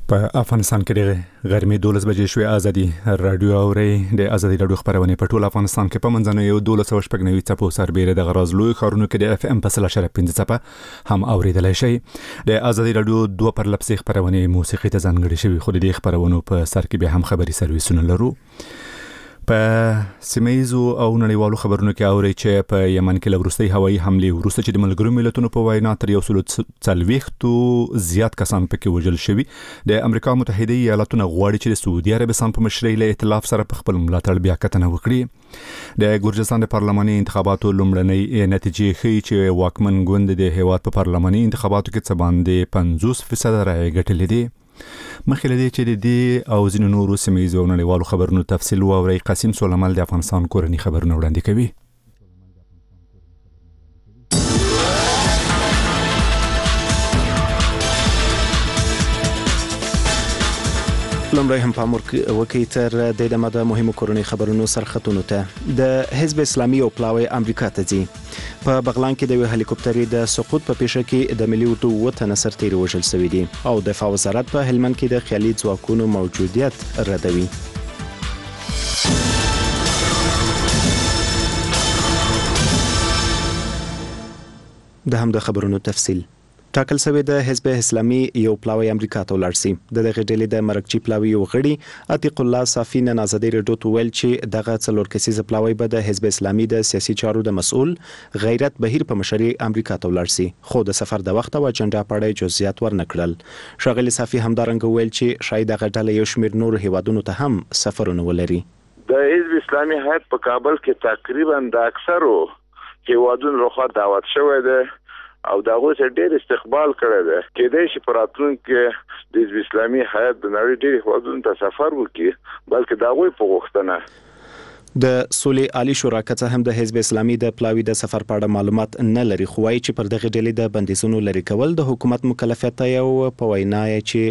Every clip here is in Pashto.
په افغانستان کې د غرمې 12 بجې شوې ازادي رادیو اوري د ازادي رادیو خبرونه په ټول افغانستان کې په منځنوي یو 1290 څپو سربېره د غراز لوی خارونو کې د اف ام په 3.5 څپه هم اوریدلای شي د ازادي رادیو 2 پر لپسې خبرونه موسیقي ته ځانګړي شوی خو د خبرونو په سر کې به هم خبري سرویسونه لرو په سیمایزو او نړیوالو خبرونو کې اوري چې په یمن کې لورستي هوایي حمله ورسته چې د ملګرو ملتونو په وینا تر 140 زیات کسان پکې وژل شوي د امریکا متحده ایالاتونو غواړي چې د سعودي عربستان په مشرۍ له ائتلاف سره په خپل ملاتړ بیا کتنه وکړي د ګورجستان د پارلماني انتخاباتو لومړنۍ نتیجې ښیي چې واکمن ګوند د هیواد په پارلماني انتخاباتو کې څه باندې 50% رایې ګټلې دي مخکې لدی چې د دې او ځینو نورو سیمایزو نړیوالو خبرونو تفصیل واوري قاسم سولمال د افغانستان کورنی خبرونه وړاندې کوي لمړی هم پام وکړئ تر د دمه د مهمو کورنۍ خبرونو سرختونو ته د حزب اسلامي او پلاوی امریکا ته ځي په بغلان کې د هلیکوپټري د سقوط په پیښه کې د ملي اردو وطن سرتیري وژل شوی دي او دفاع وزارت په هلمند کې د خیالي ځواکونو موجودیت ردوي د هم د خبرونو تفصیل ټاکل شوی د حزب اسلامي یو پلاوی امریکا ته ولاړ سي د دغه ډلې د مرکچی پلاوی یو غړي عتیق الله صافی نن ازادي رادیو ته ویل چې دغه څلور کسیز پلاوی به د حزب اسلامي د سیاسي چارو د مسؤل غیرت بهیر په مشري امریکا ته ولاړ سي خو د سفر د وخت او اجنډا په اړه جزئیات ورنکړل شاغلی صافی همدارنګ ویل چې شاید دغه ډله یو شمېر نور هیوادونو ته هم سفرونه ولري د حزب اسلامي هیات په کابل کې تقریبا د اکثرو هیوادونو لخوا دعوت شوی دی او داغه سره ډېر استقبال کړی دی کېدای شي پراتون کې د حزب اسلامي هیات د نړۍ ډېر هیوادونو ته سفر وکړي بلکې داغه په غوښتنه د سولې عالی شورا کڅه هم د حزب اسلامي د پلاوی د سفر په اړه معلومات نه لري خو وايي چې پر دغه ډلې د بندیزونو لري کول د حکومت مکلفیت یو په وینا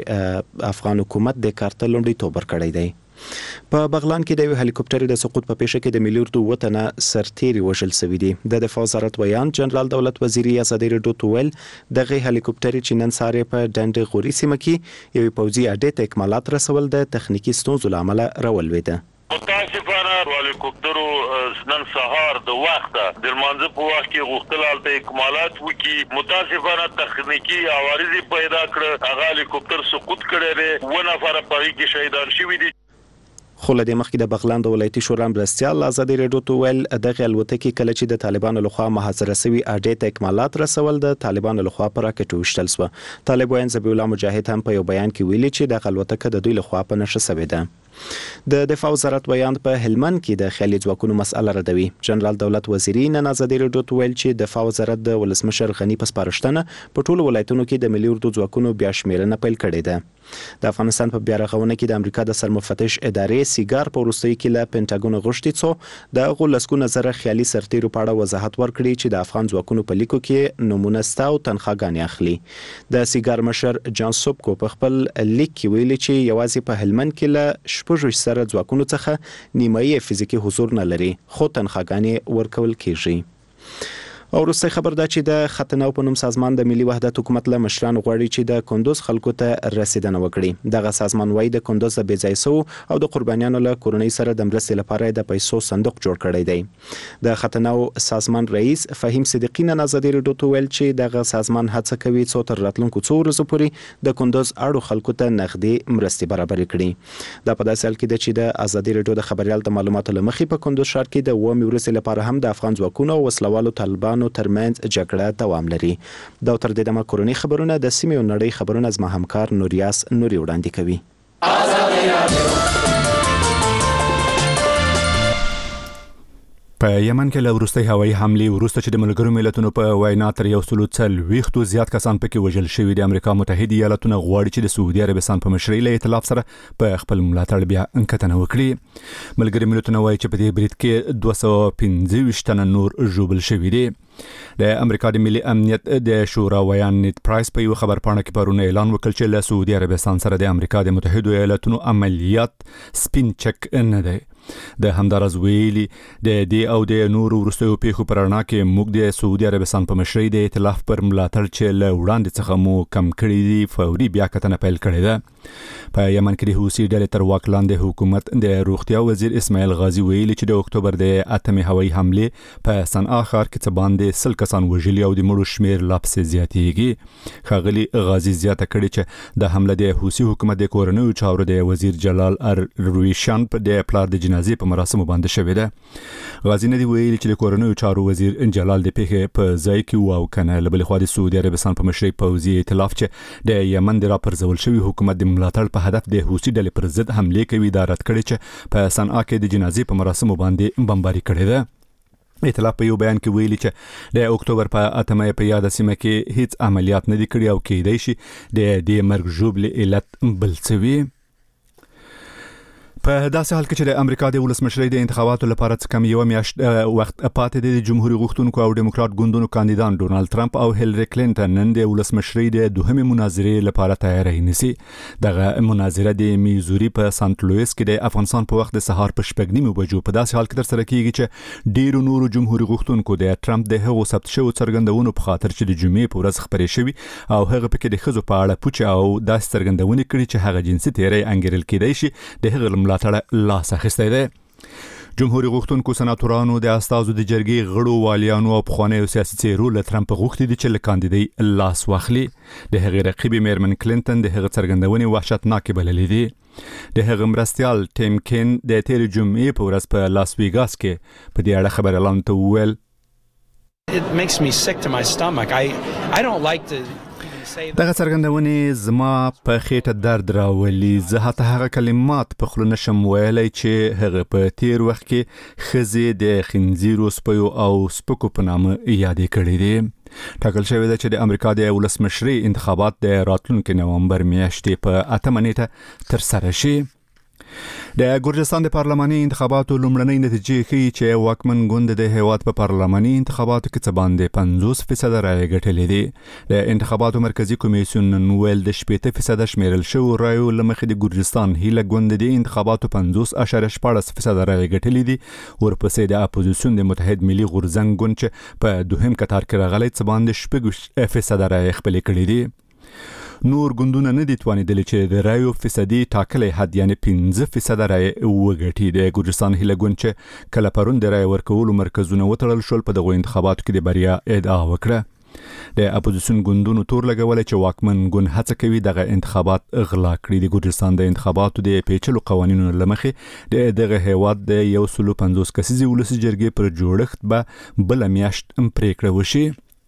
چې افغان حکومت د کارته لومړی توبر کړی دی په بغلان کې د هلیکوپټر د سقوط په پیښه کې د ملي اردو وطن سرتیري وژل شوی دی د دفاع وزارت بیان جنرال دولت وزیری ازادي رادیو ته ویل دغه هلیکوپټر چې نن ساره په ډنډ غوري سیمه کې یو پوځي اډې ته اکمالات رسول د تخنیکی ستونزو لامل راولويده متاسفانه هلیکوپټرو نن سهار د وخت د منځ په وخت کې غوښتل ته اکمالات وکي متاسفانه تخنیکی عوارض پیدا کړ هغه هلیکوپټر سقوط کړی دی و نفر په کې شهیدان شوی دي خو له دې مخکې د بغلان د ولایتي شورا مرستیال ازادي رادیو ته ویل دغه الوتکې کله چې د طالبانو لخوا محاصره شوی اډې ته اکمالات رسول د طالبانو لخوا پر راکټ وشتل شو طالب وین ذبیح الله مجاهد هم په یو بیان کې ویلي چې د الوتکه د دوی لخوا په نشه شوی ده د دفاع وزارت بیان په هلمند کې د خیالي ځواکونو مسأله ردوي جنرال دولت وزیری نن ازادي رادیو ته ویل چې دفاع وزارت د ولسمشر غنی پسپارښتنه په ټولو ولایتونو کې د ملي اردو ځواکونو بیا شمیرنه پیل کړې ده د افغانستان په بیا رغونه کې د امریکا د سرمفتش ادارې سیګار په وروستۍ کې له پینټاګون غوښتي څو د غولسکو نظر خیالي سرتیرو په اړه وضاحت ورکړي چې د افغان ځواکونو په لیکو کې نمونه ستاو تنخواګانې اخلي د سیګار مشر جان سوبکو په خپل لیک کې ویلي چې یوازې په هلمند کې له شپږ سره ځواکونو څخه نیمایي فزیکی حضور نه لري خو تنخواګانې ورکول کیږي او وروستی خبر دا چې د ختناو په نوم سازمان د ملي وحدت حکومت له مشرانو غواړي چې د کندوز خلکو ته رسیدنه وکړي دغه سازمان وايي د کندوز د بېځایسو او د قربانیانو له کورنۍ سره د مرستې لپاره د پیسو صندوق جوړ کړی دی د ختناو سازمان رئیس فهیم صدیقی نن ازادي رادیو ته ویل چې دغه سازمان هڅه کوي څو تر راتلونکو څو ورځې پورې د کندوز اړو خلکو ته نغدي مرستې برابر کړي دا په داسې حال کې ده چې د ازادي رادیو د خبريال د معلوماتو لمخې په کندوز ښار کې د ومې ورځې لپاره هم د افغان ځواکونو او وسلوالو طالبانو ترمنځ جګړه دوام لري دا تر دې دمه کورنۍ خبرونه د سیمې او نړۍ خبرونه از ما همکار نوریاس نوري وړاندې کوي په یمن کې لورستي هوایي حمله ورسته چې د ملګرو ملتونو په وینا تر 140 زیات کسان پکې وژل شوي د امریکا متحده ایالاتونو غواړي چې د سعودي عربستان په مشرۍ له ائتلاف سره په خپل ملاتړ بیا انکتنه وکړي ملګري ملتونو وايي چې په دې برید کې 215 تنه نور ژوبل شوي دي د امریکا د ملي امنیت د شورا ویان نیت پرایس په یو خبر پاڼه کې پرونه اعلان وکړ چې له سعودي عربستان سره د امریکا د متحده ایالاتونو عملیات سپین چک نه دی د همدارز ویلي د دې او د نورو وروستیو پیښو پر اړه کې موږ د سعودي عربستان په مشرۍ د ائتلاف پر ملاتړ چې له وړاندې څخه مو کم کړی دي فوري بیا کتنه پیل کړې ده. په یمن کې د حوثي ډلې تر واک لاندې حکومت د روغتیا وزیر اسماعیل غازی ویلي چې د اکتوبر د 8 هوایي حمله په صنعا ښار کې څه باندې 100 کسان وژلي او د مړو شمیر لا پسې زیاتېږي. ښاغلي غازی زیاته کړې چې د حمله د حوثي حکومت د کورنیو چارو د وزیر جلال ارویشان په د پلار د جنازې په مراسمو باندې شوې ده. غازی ندی ویلي چې د کورنیو چارو وزیر جلال د پیښې په ځای کې واو کنه لبل خو د سعودي عربستان په مشرۍ پوځي ائتلاف چې د یمن د راپرځول شوی حکومت د ملاتړ په هدف د حوثي ډلې پر ضد حمله کوي دا رد کړي چې په صنعا کې د جنازې په مراسمو باندې بمباري کړې ده. ائتلاف په یو بیان کې ویلي چې د اکتوبر په 8 په یاد سیمه کې هیڅ عملیات نه دي کړي او کېدای شي د دې مرګ ژوبل علت بل څه وي. په داسې حال کې چې د امریکا د ولسمشرۍ د انتخاباتو لپاره څه کم یو میاشت وخت پاتې دی، د جمهوریت غوښتونکو او دیموکرات ګوندونو کاندیدان ډونالد ټرمپ او هیلری کلینټن نن د ولسمشرۍ د دوهمې مناظرې لپاره تیاری نیسي. دغه مناظره د میزوري په سانت لویس کې د افغانستان په وخت د سهار په 8:30 بجو په داسې حال کې تر سره کیږي چې ډیرو نورو جمهوریت غوښتونکو د ټرمپ د هغو ثبت شوو څرګندونو په خاطر چې د جمعې په ورځ خبرې شوي او هغه پکې د ښځو په اړه پوچ او داسې څرګندونې کړي چې هغه جنسي تیری انګیرل کېدای شي د هغه ملاتړ لاس اخیستی دی. جمهوریت غوښتونکو سناتورانو د استازو د جرګې غړو والیانو او پخوانیو سیاسي څیرو له ټرمپ غوښتي دي چې له کاندیدۍ لاس واخلي. د هغې رقیب میرمن کلینټن د هغه څرګندونې وحشتناکې بللې دي. د هغه مرستیال ټیم کین د تېرې جمعې په ورځ په لاس ویګاس کې په دې اړه خبريالانو ته وویل It makes me sick to my stomach. I don't like to دغه څرګندونې زما په خېټه درد راولي. زه حتی هغه کلمات په خوله نشم ویلی چې هغه په تیر وخت کې ښځې د خنزیرو سپیو او سپکو په نامه یادې کړې دي. ټاکل شوی ده چې د امریکا د ولسمشرۍ انتخابات د راتلونکي نومبر میاشتې په 8 نیټه ترسره شي. د ګورجستان د پارلماني انتخاباتو لومړنۍ نتیجې ښیي چې واکمن ګوند د هیواد په پارلماني انتخاباتو کې څه باندې 50% رایې ګټلې دي. د انتخاباتو مرکزی کمیسیون نن ویل د 80% شمیرل شوو رایو له مخې د ګورجستان هیله ګوند د انتخاباتو 50.14% رایې ګټلې دي. ورپسې د اپوزیسیون د متحد ملي غورځنګ ګوند چې په دوهم کتار کې راغلی څه باندې 8% رایې خپلې کړې دي. نور ګوندونه نه دي توانیدلی چې د رایو فیصدي ټاکلی حد یعنی 15% رایې وګټي. د ګورجستان هیله ګوند چې کله پرون د رایې ورکولو مرکزونه وتړل شول په دغو انتخاباتو کې د بریا ادعا وکړه. د اپوزیسیون ګوندونو تور لګولای چې واکمن ګوند هڅه کوي دغه انتخابات غلا کړي. د ګورجستان د انتخاباتو د پیچلو قوانینو لمخې د دغه هیواد د 150 کسیزې ولسي جرګې پر جوړښت به بل میاشت پریکړه وشي.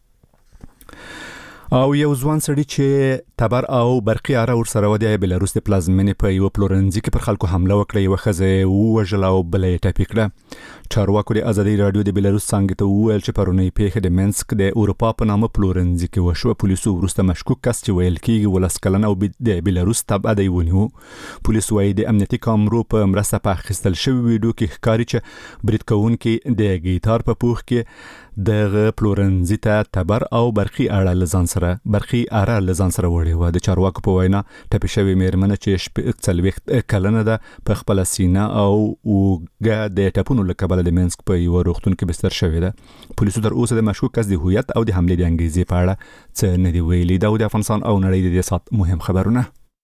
او یو ځوان سړی چې تبر او برقي اره ورسره و د بلاروس د پلازمینې په یو پلورنځي کې پر خلکو حمله وکړه، یو ښځه ووژله او بله یې ټپي کړه. چارواکو د ازادي راډیو د بلاروس څانګې ته وویل چې پرونۍ پیښه د منسک د اروپا په نامه پلورنځي کې وشوه. پولیسو وروسته مشکوک کس چې ویل کېږي 12 کلن او د بلاروس تبعه دی ونیو. پولیس وايي د امنیتي کامرو په مرسته په اخیستل شوی ویډیو کې ښکاري چې برید کوونکي د ګیټار په پوښ کې دغه پلورنځي ته تبر او برقي اره لزان سره وړي و. د چارواکو په وینا ټپي شوی میرمنه چې 40 کلنه ده په خپل سینه او وګه د ټپونو له کبله د منسک په یو روغتون کې بستر شوی ده. پولیسو تر اوسه د مشکوک کس د هویت او د حملې د انګیزې په اړه څه نه دی ویلي. دا د افغانستان او نړۍ د دې سات مهم خبرونه.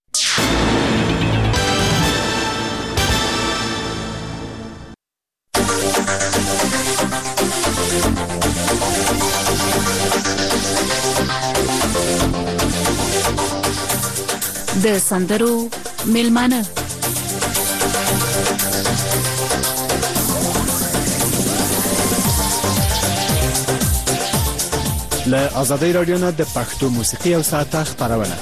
د سندرو میلمانه له آزادۍ رادیو نه د پښتو موسیقي او ساعته خبرونه.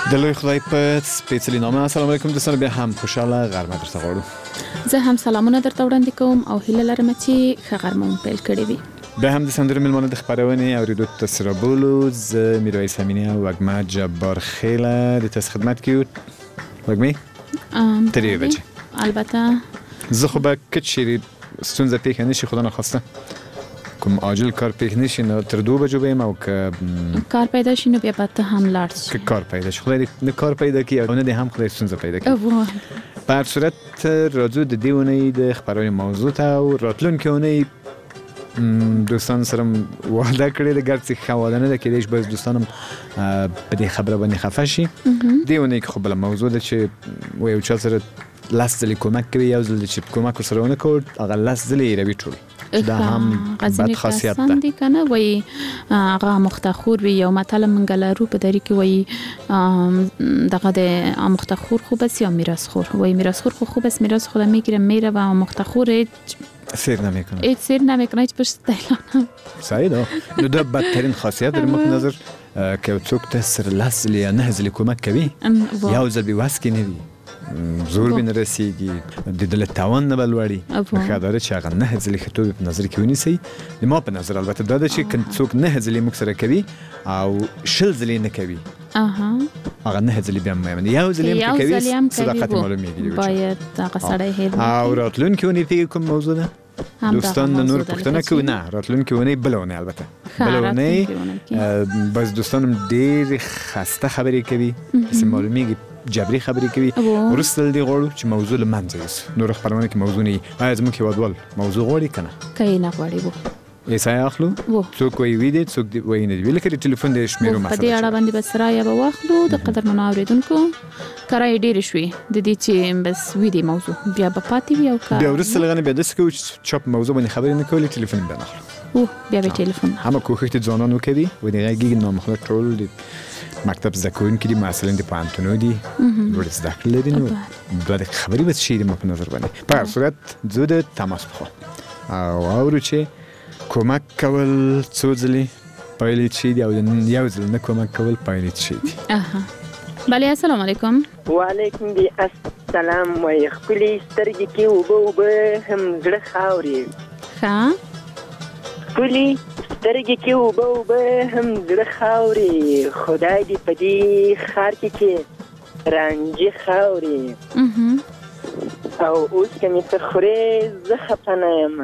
د لوی خدای په سپېڅلي نامه السلام علیکم دوستان، بیا هم خوشاله غرمه درته غواړو. زه هم سلامونه درته وړاندې کوم او هیله لرم چې ښه غرمه مو پیل کړې وي. بیا هم د سندرو میلمانه د خپرونې اوریدو ته سره بولو. زه میرویس امینی او وږمه جبار خیله د تاسو خدمت کې یو. وږمې ترې بچي البته زه خو به که چیرې ستونزه پیښه نشي خدا نخواسته کوم عاجل کار پیښ نشي نو تر 2 بجو بیم او که کار پیدا شي نو بیا به ته هم لاړ شي. که کار پیدا شي خدای نه کار پیدا کړي او نه دې هم خدای ستونزه پیدا کړي. په هر صورت راځو د دې اونۍ د خپرونې موضوع ته او راتلونکې اونۍ دوستان سره وعده کړې ده، ګرځي ښه وعده نه ده کېدای شي بس دوستانم په دې خبره باندې خفه شي. دې اونۍ کې خو بله موضوع ده چې یو چا سره 10 ځلې کومک کوي، یو ځل چې کومک ورسره ونه کړ هغه 10 ځلې یې روي ټول. دا هم بد خاصیت ده. دي کنه وای هغه مختخور وي یو متل منګلارو په دری کې وای دغه د مختخور خوب است یا میراث خور. وای میراث خور خو خوب است، میراث خودم میگیره میره و مختخور سیر نمیکنه. هیچ سیر نمیکنه، هیچ پشت دایلانه. صحیح ده. نو دا بدترین خاصیت در مورد نظر که څوک ته سره 10 یا 9 ځلې کومک کوي یو ځل به واس کې نه وي زور به نه رسیږي د دل توان نه بلوړي. ښه داره چې هغه 9 ځلې خطو په نظر کې ونیسي. د ما په نظر البته دا ده چې څوک 9 ځلې موږ سره کوي او 10 ځلې نه کوي هغه 9 ځلې بیا مې یو ځلې کوي صداقت معلومیږي. باید هغه سړی هیر او راتلونکي اونۍ فکر کوم موضوع ده دوستان نور پښتنه کوي نه راتلونکي اونۍ بلونه البته بلونه بس دوستانم ډېر خسته خبرې کوي چې معلومیږي جبري خبرې کوي ورسل دی غواړو چې موضوع لمنځه یوسو. نور خبرونه کې موضوع نه آیا زموږ هیوادوال موضوع غواړي کنه کوي نه غواړي وو ایسای اخلو څوک وی ویډیو څوک دی وی نه ویل کړي ټلیفون دې شمیرو مسله په دې اړه باندې بس راي به واخلو د قدر منو اوریدونکو کرای ډیر شوي د دې چې بس ویډیو موضوع بیا په پاتې وي او بیا ورسل غنه بیا د سکو چاپ موضوع باندې خبرې نه کولې ټلیفون به نه اخلو بیا به ټلیفون هم کوخه ته ځوانانو کوي و دې غږی نو مخله ټول دی مکتب زکوین کې دي مثلا د پانتونو دي ورس داخل لري نو د خبرې به شي د په نظر باندې په صورت زود تماس بخو او اورو چې کومک کول څو ځلې پایلې شي دی او یو ځل نه کومک کول پایلې شي دی. بله السلام علیکم. وعلیکم السلام. وای خپلې سترګې کې وبه هم زړه خاوري ښه خپلې سترګې کې وبه هم زړه خاوري خدای دې په دې خار کې رانجي خاوري او اوس که مې ته خورې زه خفه نه یم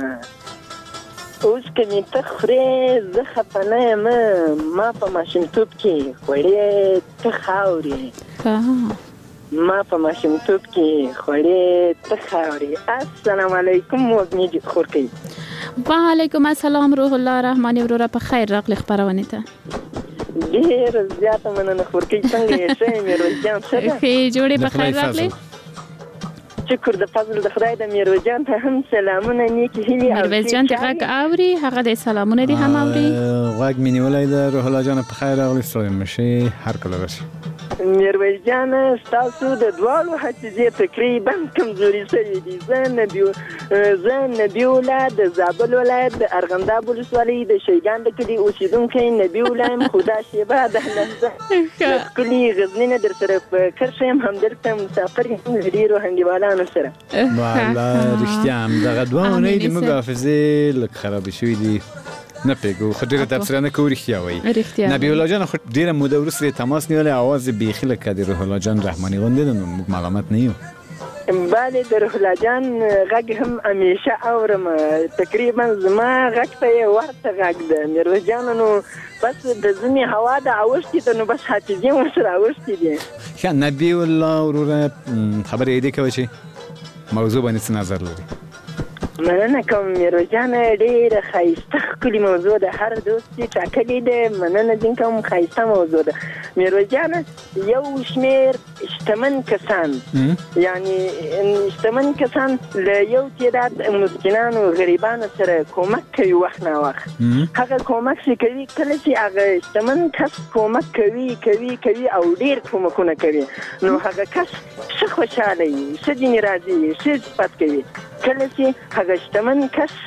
اوس که مې ته خورې زه خفه نه یم ما په ماشومتوب کې خوړې ته خاوري ما په ماشومتوب کې خوړې ته خاوري. السلام علیکم وږمې خورکۍ. وعلیکم السلام روح الله رحماني وروره په خیر راغلی خپرونې ته. ډېر زیاته مننه خورکۍ. څنګه یې ښه میرویس جان ښه ده ښې جوړې په خیر راغلی. شکر د فضل د خدای د میرویس جان ته هم سلامونه نیکې هیلې او میرویس جان ته غږ اوري هغه د سلامونه دي هم اوري غږ مې نیولی ده. روح الله جان په خیر راغلی ستړی مشي هر کله راشي. میرویس جان ستاسو د دواړو حافظې تقریبا کمزوري شوي دي. زه نبي الله د زابل ولایت د ارغنداب ولسوالۍ د شیګان د کلي اوسېدونکی نبي الله یم. خو دا شیبه د لحظه د ښکلي غزني نه در سره په کرښه یم همدلته مسافر یم د ډېرو انډیوالانو سره. والله رښتیا هم دغه دوه اونۍ د موږ حافظې لږ خرابې شوي دي نه پیګو خو ډېره تبصره نه کوو رښتیا وایي. نبي الله جان خو ډېره موده وروسته تماس نیولی اواز یې بیخي لکه د روح الله جان رحماني غوندې ده نو موږ ملامت نه یو. بله د روح الله جان غږ هم همیشه اورم تقریبا زما غږ ته یې ورته غږ ده. میرویس جان نو بس د ځمې هوا د اوښتې ده نو بس حافظې ورسره اوښتې دي. ښه نبي الله وروره خبرې یې دې کوه چې موضوع باندې څه نظر لري. مننه کوم میرویس جان ډېره ښایسته ښکلې موضوع ده. هر دوست چې ټاکلې ده مننه ځین کوم ښایسته موضوع ده. میرویس جان یو شمېر شتمن کسان یعنی شتمن کسان له یو تعداد مسکینانو غریبانو سره کومک کوي وخت نه وخت. هغه کومک چې کوي کله چې هغه شتمن کس کومک کوي او ډېر کومکونه کوي نو هغه کس ښه خوشحاله وي ښه ځینې راضي وي ښه صفت کوي. کله چې هغه شتمن کس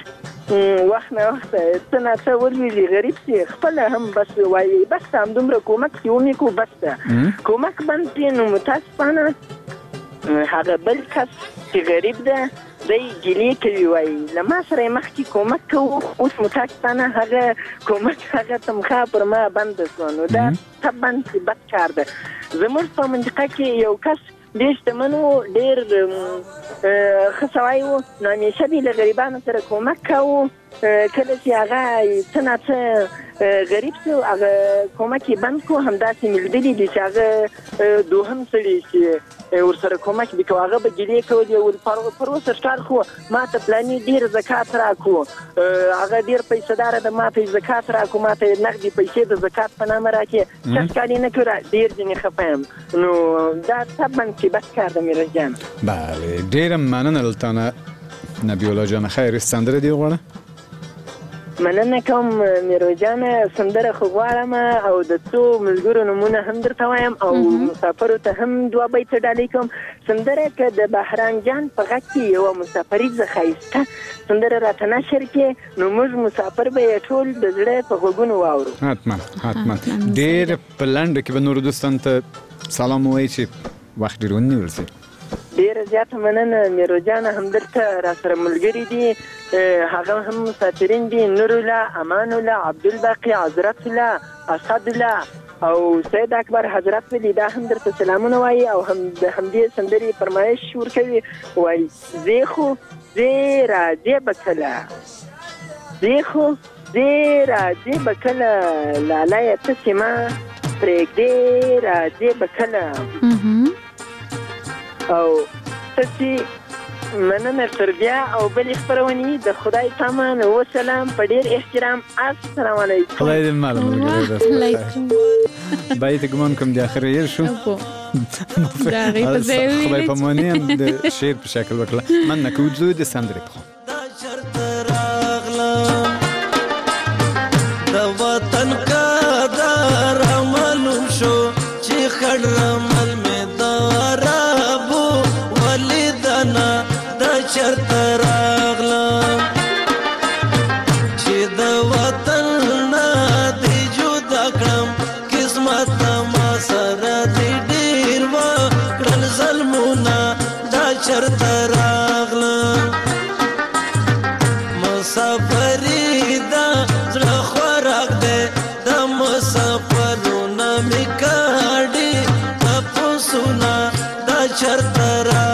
وخت نه وخت څه نه څه ولولي غریب سي خپل هم بس وایي بس هم دومره کومک کومې کو بس کومک باندې نو متاسفانه هغه بل کس چې غریب ده دی ګیلې کوي وایي لما سره مخکې کومک کوو اوس متاسفانه هغه کومک هغه تمخه پر ما بند شو نو دا طبعا بد کار ده زموږ په منطقه کې یو کس ډېر شتمن و ډېر ښه سړی و نو همیشه به یې له غریبانو سره کومک کوو کله چې هغه څه نه څه غریب شو هغه کومک یې بند کړو همداسې ملګري دي چې هغه دوهم سړي چې ورسره کومک دي کوو هغه به ګیلې کولې پر اوسه ښکار خو ما ته فلاني ډېر زکات راکړو هغه ډېر پیسهداره ده ما ته یې زکات راکړو ما ته یې نغدي پیسې د زکات په نامه راکړې کس کار یې نه کړو ډېر ځینې خفه یم نو دا طبعا چې بد کار ده میرویس جان بله ډېره مننه له تانه نبی الله جان خیر سندره دې وغواړه مننه کوم میرویس جان سندره خو غواړم او د څو ملګرو نومونه هم درته وایم او مسافرو ته هم دوه بیته ډالۍ کوم سندره که د بهرام جان په غږ کې یوه مسافریزه ښایسته سندره راته نشر کې نو موږ مسافر به یې ټول د زړه په غوږونو واورو حتما ډېر په لنډه کې به نورو دوستانو ته سلام ووایي چې وخت ډېر ونیول شي ډېره زیاته مننه میرویس جان هم دلته راسره ملګري دي هغه هم مسافرین دي نورالله امان الله عبدالباقي حضرت الله اسد الله او سید اکبر حضرت ولی دا هم درته سلامونه وایي او هم د همدې سندرې فرمایش ورکوي وایي زه خو زه راځې به کله زه خو زه راځې به کله لالیه تسې ما پرېږدې راځې به کله او تاسې مننه تر بیا او بلې خپرونې د خدای پامان وسلام په ډېر احترام السلام علیکم خدای دې مال باید ګمان کوم د اخر یې شو خدای پاماني هم د شعر په شکل وکړه من نه کوځو د سندرې په د وطن قدر معلوم شو چې خړ رمل مې دارابو ولیدنا د چرته راغلم چې د وطن نه دې جدا کړم قسمت ما سره دې ډېر وکړل ظلمونه د چرته راغلم مسافري دا زړه خوراک دی د مسافرونه مې کاډي تپوسونه دا چرته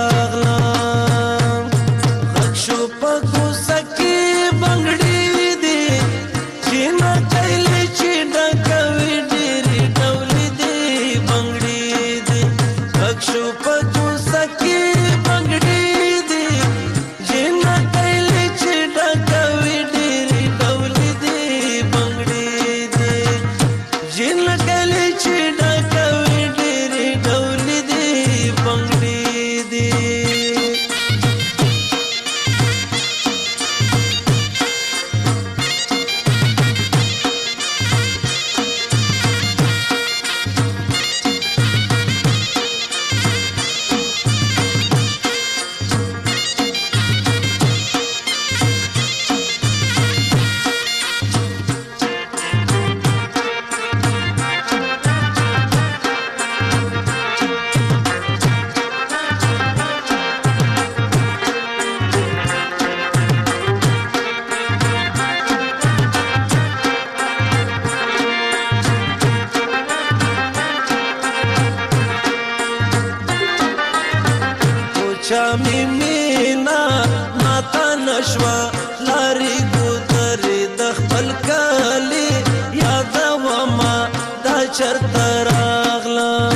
راغلم غږ شو په کوڅه کې بنګړي دي چې نه کیلې چې ډکوي ډېرې ډولې دي بنګړي دي غږ شو په کوڅه کې بنګړي دي چې نه کیلې چې ډکوي ډېرې ډولې دي بنګړي دي چې نه کیلې چې ډکوي ډېرې ډولې دي بنګړي دي چا می مینا ماتا نشوا لاری ګذرې د خپل کالي یادوما دا چرته راغلم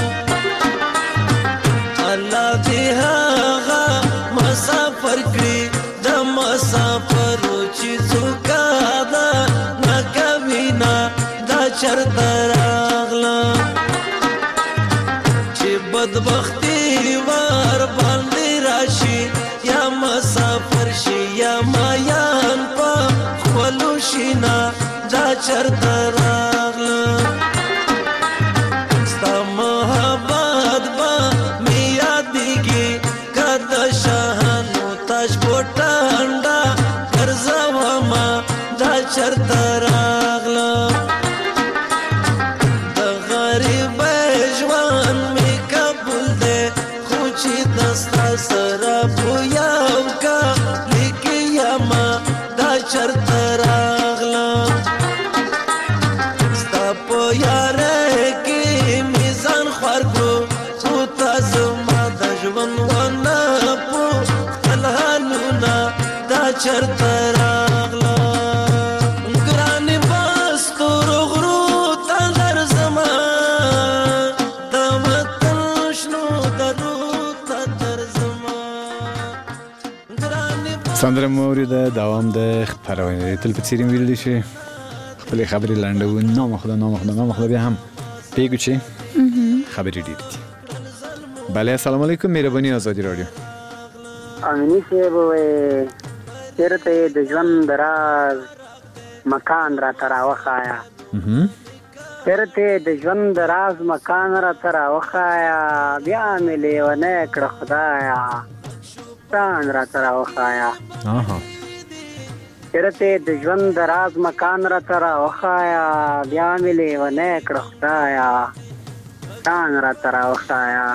الله دې هغه مسافر کړي د مسافرو چې څوکا ده نه کوي نه دا چرته راغلم چې بدبختي ور باندې راشي یا مسافر شي یا مایان په خپلو شینا دا چرته راغلم ستا محبت به مې یادېږي که د شاهانو تاج په ټانډه ګرځوما دا چرته راغلم د غریب ژوند می قبول دی خو چې دستا سره پویم کا لیکیما دا چرته راغلم ستا په یاره کې میزان خوار کړو خو تا زما د ژوند ونه په خپل حالونه دا چرته راغلم ګرانې بس تورو غرو ته درځمه د وطن شنو درو ته درځمه سندره مو اورېده دوام د خپرونې تل په څېر ویللی شي خپلې خبرې لنډوو نامخدا بیا هم پیګو چې خبرې ډېرې دي بله السلام علیکم مهرباني آزادي راډیو امینی صاحب چېرته د ژوند د راز مکان راته راوښایه چېرته د ژوند د راز مکان راته راوښایه بیا مې لیونی کړه خدایه ځان راته راوښایه چېرته د ژوند د راز مکان راته راوښایه بیا مې لیونی کړه خدایه ځان راته راوښایه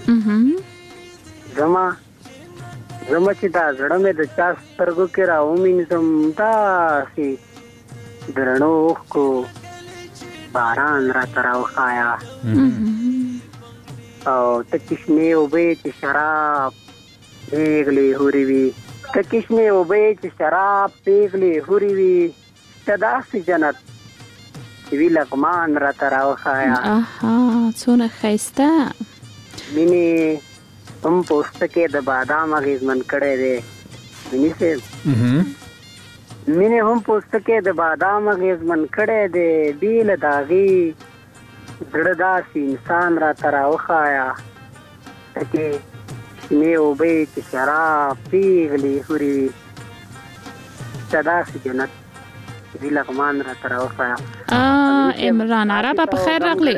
زما چې دا زړه مې د چا سترګو کې راومینځم داسې درنو اوښکو باران راته راوښایه او تکې شنې اوبه چې شراب پیغلې هورې وي تکې شنې اوبه چې شراب پیغلې هورې وي ته داسې جنت چې وي لغمان راته راوښایه څونه ښایسته مینې هم پوستکی د بادام اغېزمن کړی دی مینې صاحب مینې هم پوستکی د بادام اغېزمن کړی دی بې له د هغې زړه داسې انسان راته راوښایه تکې شنې اوبه چې شراب پیغلې هورې وي ته داسې جنت چې وي لغمان راته راوښایه عمران عربه په خیر راغلی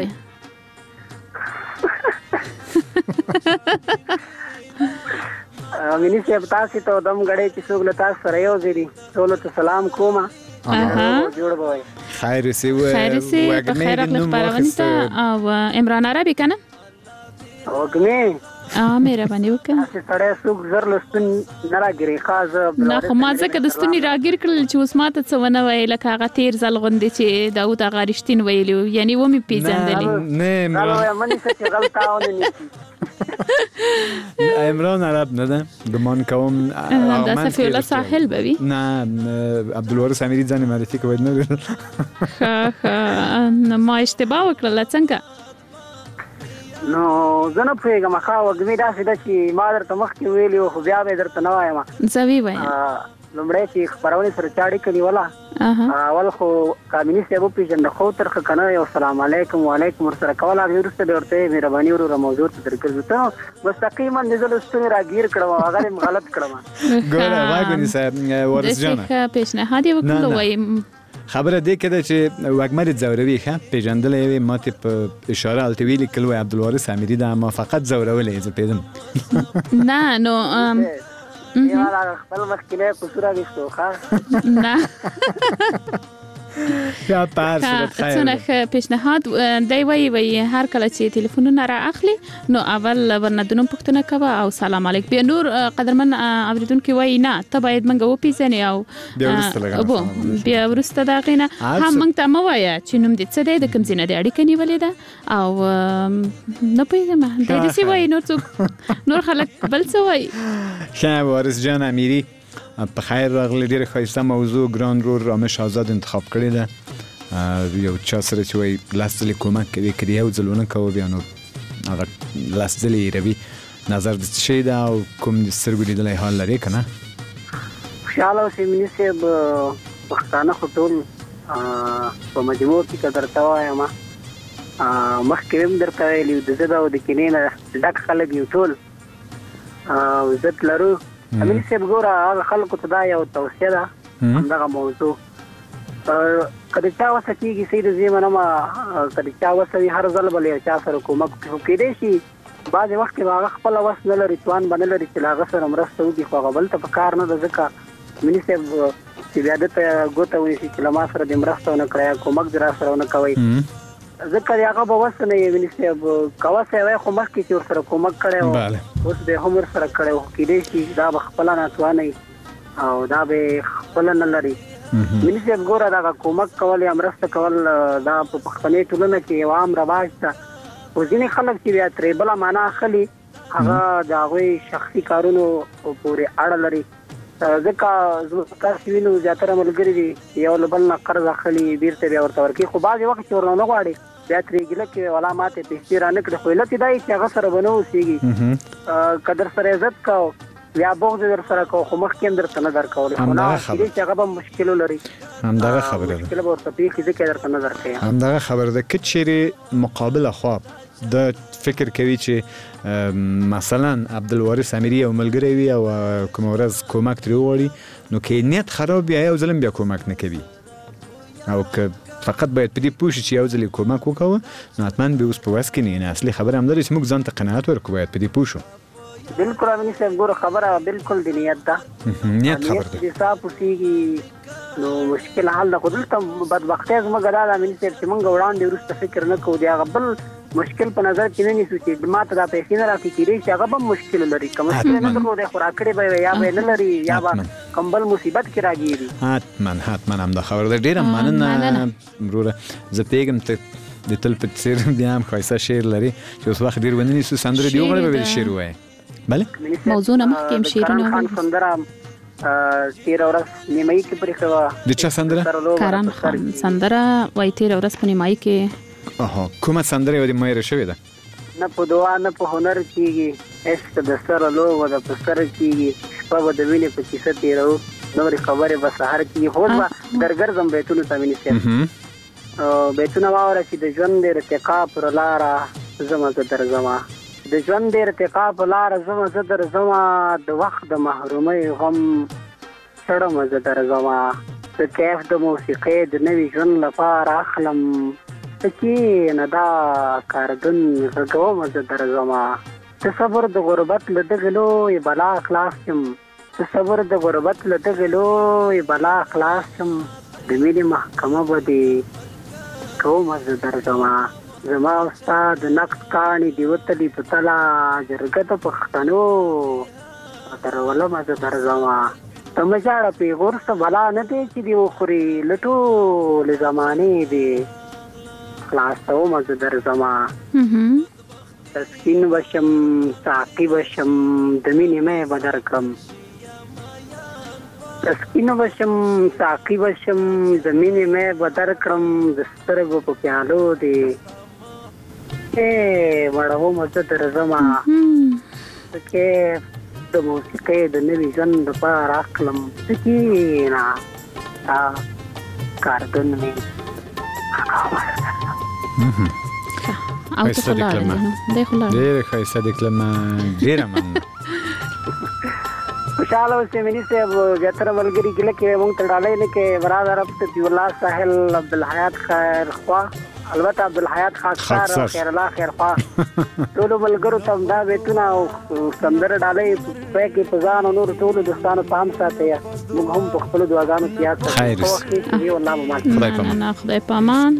مینی صاحب تاسو ته دم غړې چې څوک له تاسو سره یو ځای ټولو ته سلام کوم جوړ بوي خیر سی و په خیر راغلی خبرونه ته او عمران عربي کنه وګمه مهرباني وکړه سړی څوک زر لستون نه راګري خاص نه خو ما ځکه د ستوني راګیر کړل چې اوس ماته څه ونه ویل لکه هغه تیر ځل غوندې چې داود هغه رښتین ویلي یعنی ومې پیژندلې نه عمران عرب نه ده ګمان کوم دا صفی الله ساحل به وي نه عبدالوارث امیری ځان معرفي کوي نه ما اشتباه وکړل څنګه نو زه نه پوهېږم ښه وږمې داسې ده چې ما درته مخکې ویلي وو خو بیا به یې درته نه وایم زه ووایم لومړی چې خپرونې سره چا اړیکه نیوله اول خو کامیني صاحب وپېژنده خو ترخه که نه یو سلام علیکم وعلیکم ورسره کول هغې وروسته بیا ورته یې مهرباني وروره موضوع ته درګرځو ته مستقیما دې زه له ستونې راګیر کړم او هغه دې غلط کړم ګوره واګوني صاحب وارث جانه داسې ښه پیشنهاد یې وکړلو وایم خبره دې کده چې وګمر زوروي ښه پیژندل یې ماته په اشاره الته ویلي کلو عبدالوارث امیری دا ما فقط زورولې زه پیژم نه نو یا خپل مخکینه قصور غوښتو ښه نه یا پار صورت خیر څونه پیشنهاد دی وی هر کله چې ټلیفونونه را اخلي نو اول ورندونو پښتنه کوه او سلام علیک بیا نور قدرمن اوریدونکو وای نه ته باید منګه و پیژنې او بیا ورسته دا غینه هم موږ ته مو وای چې نوم دې څه دی د کوم ځینې د اړیکې نیولې ده او نه پیژم دې سی وای نور خلک بل څه وای ښه وارث جان امیری په خیر راغلی ډیره ښایسته موضوع ګران رور رامش آزاد انتخاب کړی ده یو چا سره چې وایي لاس ځلې کومک کوي که یو ځل ونه کوو بیا نو هغه لاس ځلې یې روي نظر د څه شی ده او کوم د سترګو لیدلی حال لرې که نه خوشحاله اوسئ میني صاحب پښتانه خو ټول په مجموع کې که درته وایم مخکې هم درته ویلي د ضد او د کینې نه ډک خلک یو ټول عزت لرو امین صاحب ګوره هغه خلکو ته دا یو توصیه ده همدغه موضوع که د چا وسه کېږي صحیح د زه منمه که د چا وسه وي هر ځل به له یو چا سره کومک خو کېدی شي بعضې وخت کې به هغه خپله وس نه لري توان به نه لري چې له هغه سره مرسته وکړي خو هغه بل ته په کار نه ده ځکه منی صاحب چې بیا د ته ګوته ونیسي چې لما سره د مرسته نه کړی کومک در سره نه کوي ځکه هغه به وس نه وي منی صاحب کواسه وای خو مخکې چې سره کومک کړی اوس به هم سره کړی کېدې شي دا خپل نه تواني او دا به خپل نه لري منی صاحب ګوره دا کومک کول یا مرسته کول دا په پښتني ټولنه کې یو عام رواج ده او ځینې خلک چې بیا ترې بله معنا اخلي هغه د هغوی شخصي کارونو پورې اړه لري ځکه زموږ کار وینو زیاتره ملګري دي یو له بل نه قرض اخلي بیرته بیا ورته ورکوي خو بعضې وخت چې ورنه نه غواړي بیا ترې ګیله کوي ولا ماتې پیسې رانه کړي خو علت یې دا وي چې هغه سره به نه اوسېږي که در سره عزت کو بیا بغض در سره کو خو مخکې هم درته نه درکولی خو نه کېدای چې هغه به مشکل ولري همدغه خبره ده مشکل به ورته پېښي ځکه درته نه درکوي همدغه خبره ده که چیرې مقابله خوا د فکر کوي چې مثلا عبدالوارث امیری او ملګری وي او کوم ورځ کومک ترې وغواړي نو که نیت خراب بیا یو ځل بیا کومک نه کوي او که فقط باید په دې پوه شي چې یو ځل کومک وکړو نو حتما به اوس په وس کې نه اصلي خبره هم لري چې موږ ځان ته قناعت ورکړو باید په دې پوه شو بالکل امین صاحب ګوره خبره بالکل د نیت ده نیت خبر ده چې صاحب اوسېږي نو مشکل حل ده خو دلته بدبختي زموږ دا ده امین صاحب چې موږ وړاندې وروسته فکر نه کوو د هغه بل مشکل په نظر کې نه نیسو چې ما ته دا پیسې نه راکړي کېدای شي هغه به مشکل لري که مشکل نه درلودی خو راکړې به یا به نه لري یا به کوم بل مصیبت کې راګېري حتما همدا خبره ده ډېره مننه وروره زه پوهېږم ته د تل په څېر بیا هم ښایسته شعر لري چې اوس وخت ډېر ونه نیسو سندرې دې وغواړې به شعر ووایې بله موضوع نه مخکې هم شعرونه خان سندره تیر ورځ نیمایي کې پرې شوه د چا سندره کرن خان سندره وایي تیر ورځ په نیمایي کې کومه سندره یو د مایره شوې ده نه په دعا نه په هنر کېږي عشق د سره لوبه ده په سره کېږي شپه به د وینې په کیسه تېروو نورې خبرې به سهار کېږي خو به درګرځم بیتونو ته مینې صاحب بیتونه واوره چې د ژوند د ارتقا پر لاره زمه زه درځمه د ژوند د ارتقا په لاره زمه زه درځمه د وخت د محرومۍ غم چړمه زه درځمه د کیف د موسیقۍ د نوي ژوند لپاره اخلم ته کښېنه دا کاردون غږومه زه درځمه د صبر د غربت له دغې لویې بلا خلاص یم د صبر د غربت له دغې لویې بلا خلاص یم د مینې محکمه به دې کومه زه درځمه زما او ستا د نقد کاڼي دې وتلي په تله جرګه د پښتنو درولمه زه درځمه ته مه ژاړه پېغور څه بلا نه دی چې دې وخوري له ټولې زمانې دې خلاصومه زه درځمه تسکین بشم ساقي بشم د مینې مې به درکړم تسکین بشم ساقي بشم د مینې مې به درکړم د سترګو په پیالو دې مړومه زه درځمه د کیف د موسیقۍ د نوي ژوند لپاره اخلم ته کښېنه دا کاردون مې او ته خو لاړې نو دی خو لاړې ډېره ښایسته دې کلمه ډېره مننه خوشحاله اوسې مني صاحب زیاتره ملګري ګیله کوي موږ ته ډالۍ نه کوي برادر صفي الله ساحل عبدالحیات خیر خوا البته عبدالحیات خاکسار او خیر الله خیر خوا ټولو ملګرو ته همدا بیتونه او سندره ډالۍ پرې کې په ځان او نورو ټولو دوستانو په هم ساتئ موږ هم په خپلو دعاګانو کې یاد ساتو خدای په امان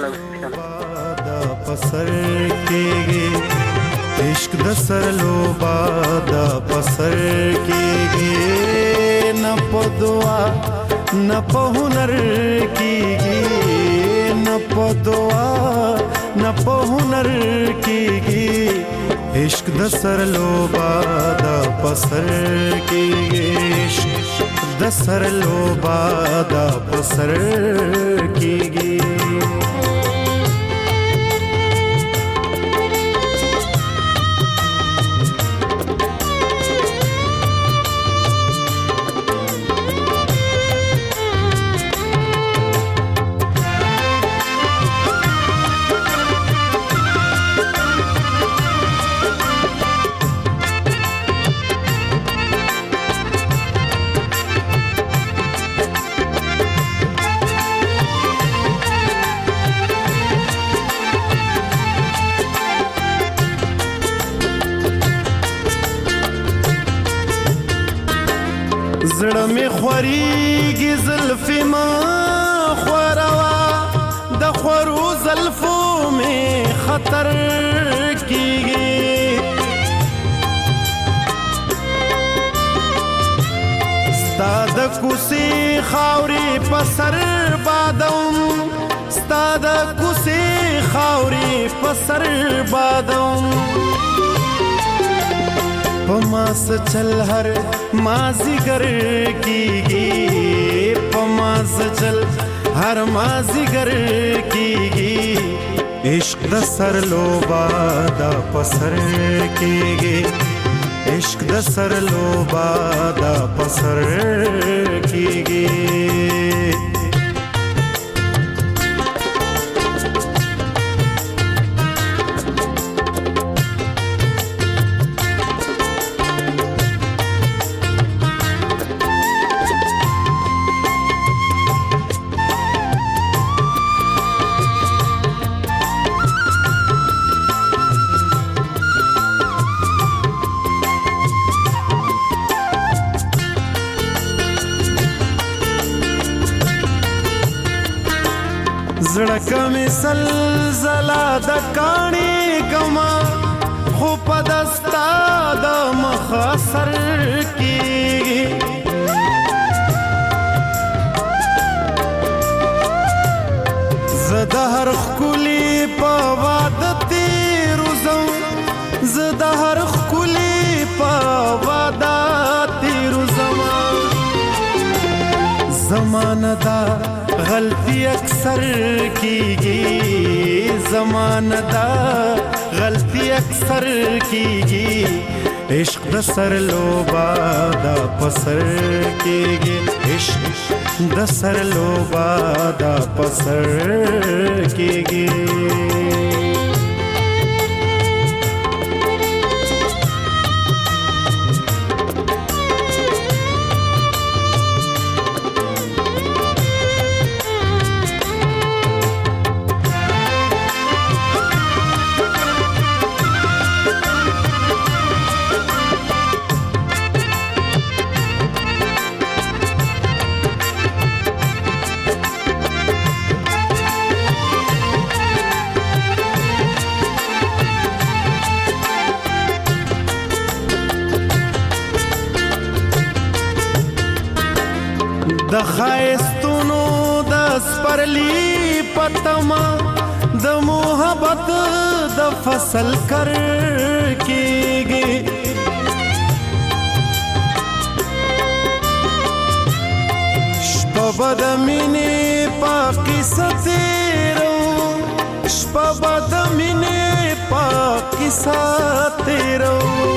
پسر کېږي عشق د سر لوبا دا پسر کېږي نه په دعا نه په هنر کېږي نه په دعا نه په هنر کېږي عشق د سر لوبا دا پسر کېږي عشق د سر لوبا دا پسر کېږي زمي خوريږي زلفې ما خوروا د خورو زلفو مې خطر کیږي ستا د کوڅې خاورې په سر بادوم ستا د کوڅې خاورې په سر بادوم په ما سچل هر مازیګر کیږي په ما سچل هر مازیګر کیږي عشق د سر لوبا دا پسر کیږي عشق د سر لوبا دا پسر کیږي زړه مې زلزله د کاڼي کما خو په دستا د مخ اثر کیږي زه د هر ښکلي په واده تېرو ځم زه د هر ښکلي په واده تېرو ځم زمانه دا غلطی اکثر کیږي زمانه دا غلطی اکثر کیږي عشق د سر لوبا دا پسر کیږي عشق د سر لوبا دا پسر کیږي د خایستونو د سپرلی پتما د محبت د فصل کر کیږي شپه د مینې په قصه تیرو شپه د مینې په قصه تیرو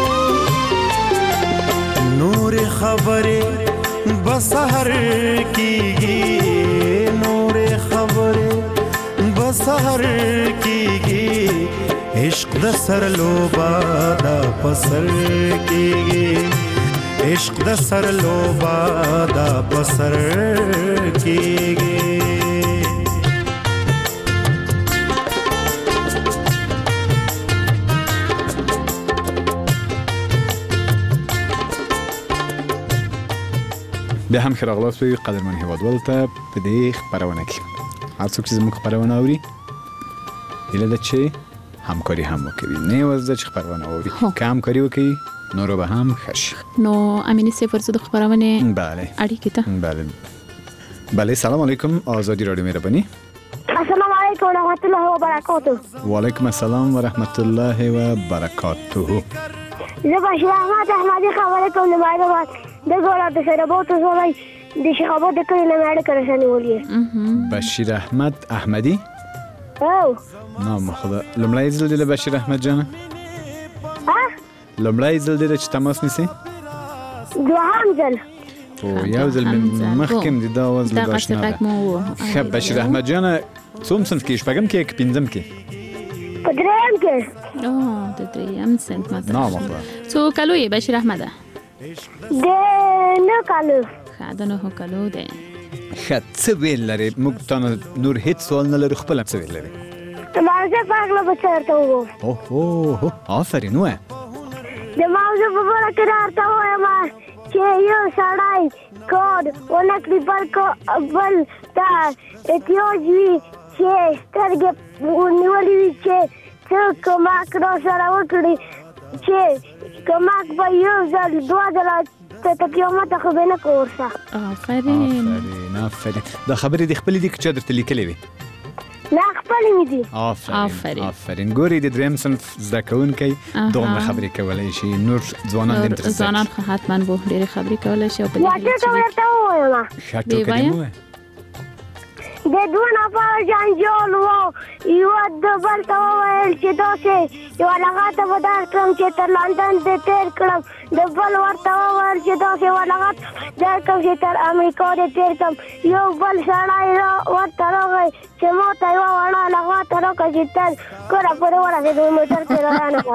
نور خبرې بسهر کیږي نور خبرې بسهر کیږي عشق د سر لوبا دا پسر کیږي عشق د سر لوبا دا پسر کیږي بیا هم ښه راغلاست وي قدرمن هیوادوالو ته په دې خپرونه کې هر څوک چې زموږ خپرونه اوري هیله ده چې همکاري هم وکړي نه یوازې چې خپرونه اوري که همکاري وکړي نورو به هم ښه شي نو امینی صفر زه د خپرونې بله اړیکې ته بله سلام علیکم آزادی رادیو مهرباني السلام علیکم ورحمت الله وبرکاته وعلیکم السلام ورحمت الله وبرکاته زه بشیر احمد احمدی خبرې کوم له مایرواد د ګولا د سره بوته زوی د شخابو د کلی له ماړه کرشنې ولې بشیر احمد احمدی او نام خدا لمړی ځل دی بشیر احمد جان لمړی ځل دی چې تماس نیسي دوهم ځل او یو ځل مخکې دی دا وز له باشنا ښه بشیر احمد جان څوم صنف کې شپږم کې کې پنځم کې په درېیم کې د درېیم صنف ماته نام خدا څو کالو یې بشیر احمد د نه کالو ښه د 9 کالو دی ښه څه ویل لري موږ ته نور هیڅ سوال نه لرو خپل څه ویل لري موضوع په اړه به چرته وو اوه آفرین وای د موضوع په اړه کې راته وایم چې یو سړی کار ونه کړي بل ته احتیاج وي چې سترګې ونیولې وي چې څه کومک راسره وکړي چې کومک به یو ځل دوه ځله ته قیامت خو به نه کوو ورسه. آفرین. دا خبرې دې خپلې دي که چا درته لیکلې وي؟ نه خپلې مې دي. آفرین. ګورې د دریم صنف زده کوونکی دومره خبرې کولی شي، نور ځوانان دې درته ځوانان خو حتما به ډېرې خبرې کولی شي. واټې ته ورته ووایم ښه ټوکه دې ووایه. د دوه نفره جنجال و، یوه د بل ته وویل چې داسې یوه لغته به درکړم چې تر لندن دې تېر کړم، د بل ورته وویل چې داسې یوه لغت درکړم چې تر امریکا دې تېر کړم. یو بل سړی ورته راغی چې ما ته یوه وړه لغته راکړه چې تر کوره پورې ورسېدو، موټر پرې رانه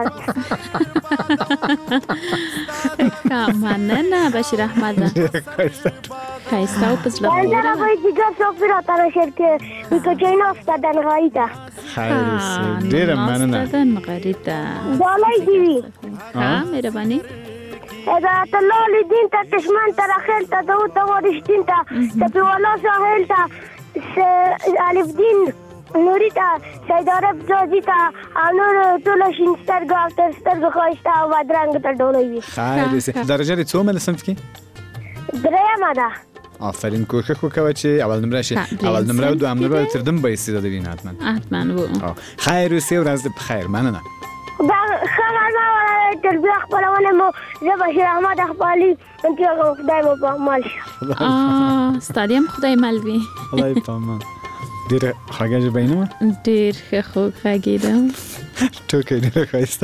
کړ. مننه بشیر احمده، ښایسته او په زړه پورې. زه به جګر صافي راته راشد کې ویکه ناسته ده نغري ته. ډېره مننه. ناسته ده نغري ته. ډالۍ دې وي. ښه مهرباني. هدایت الله لدین ته دشمن ته رخیل ته داود ته وارشتین ته سپی والا ساحل ته الف دین نوری ته سید عرب جازی ته او نور ټوله شین سترګو او تر سترګو ښایسته او بدرنګ ته ډالۍ وي. خیر. درجه دې څومره صنف کې؟ درېیمه ده. آفرین. کوښښ وکوه چې اول نمره شي. اول نمره او دویم نمره تر دم به استعداد وینه حتما و. خیر اوسې، ورځ دې په خیر. مننه. دا ښه غرمه تر بیا خپلونه مو زه بشیر احمد خپلي انتظار خدای مو په مال شه. ستا دې هم خدای مل وي. خدای په امان. ډېره خوږه ژبه یې نه وه؟ ډېر ښه خوږ غږېدم. ټوکې ډېره ښایسته.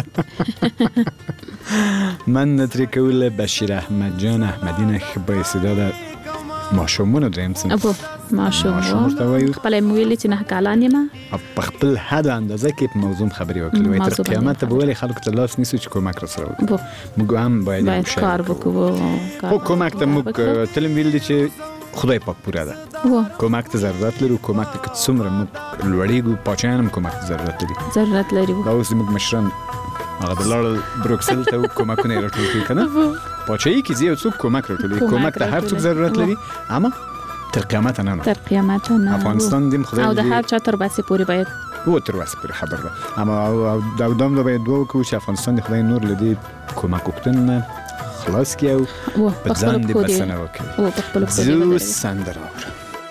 من ترې کوله بشیر احمد جان احمدي نه ښه بااستعداده ماشومونو درېیم صنف ماشوم ورته وایو. خپله یې مو ویلې چې 9 کالان یم، په خپل حد اندازه کې په موضوع خبرې وکړې. وایي تر قیامته به ولې خلکو ته لاس نیسو چې کومک راسره وکړي. موږ هم باید کار وکړو. خو کومک ته موږ تل ویل دي چې خدای پاک پوره ده. کومک ته ضرورت لرو. کومک ته که څومره موږ لوړېږو، پاچایان هم کومک ته ضرورت لري. دا اوس زموږ مشران هغه د لاړل بروکسل ته کومکونه یې راټول کړي که نه. پاچایي کې ځي یو څوک کومک راټولوي. کومک ته هر څوک ضرورت لري، اما تر قیامته نه. تر قیامته نه. افغانستان دې خدای او د هر چا تر باسي پورې باید تر باسي پورې خبر ده. اما دام باید دعا وکړو چې افغانستان دې خدای نور له دې کومک غوښتنو نه خلاص کړي او په ځان دې بسنه وکړي. زه سندره اورم.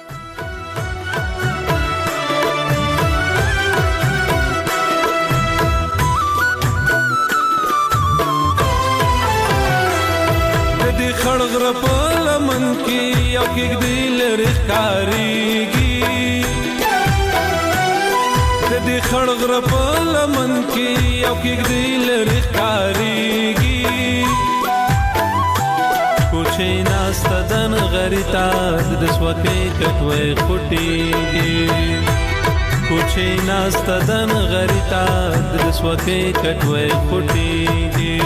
خړغره په لمن کې یو کېږدی لرې ښکارېږي، د دې خړغره په لمن کې یو کېږدی لرې ښکارېږي. کوچۍ ناسته ده نغري ته د سوکۍ کټوۍ خوټېږي، کوچۍ ناسته ده نغري ته د سوکۍ کټوۍ خوټېږي.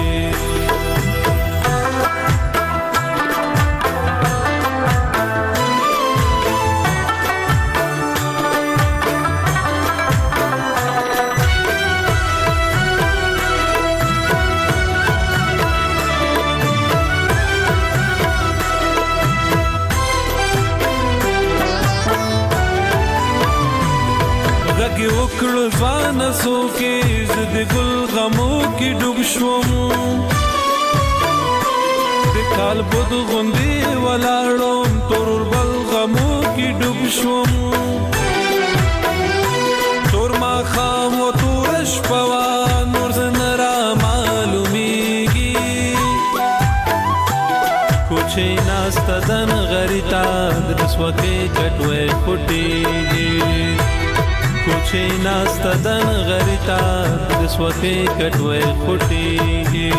وکړو ځوانه څوکې زه د ګل غمو کې ډوب شوم، د کالبد غوندې ولاړم تور بل غمو کې ډوب شوم. تور ماښام و توره شپه وه نور زه نه رامعلومېږي، کوچۍ ناسته ده نغري ته د سوکۍ کټوۍ خوټېږي، کوچۍ ناسته ده نغري ته د سوکۍ کټوۍ خوټېږي.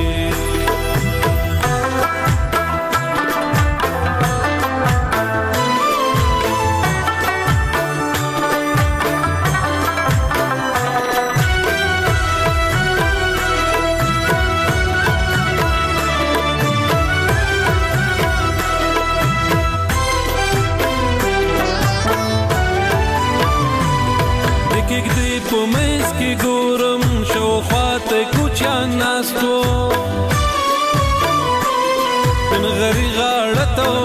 په منځ کې ګورم شاوخوا ته کوچیان ناستو، د نغري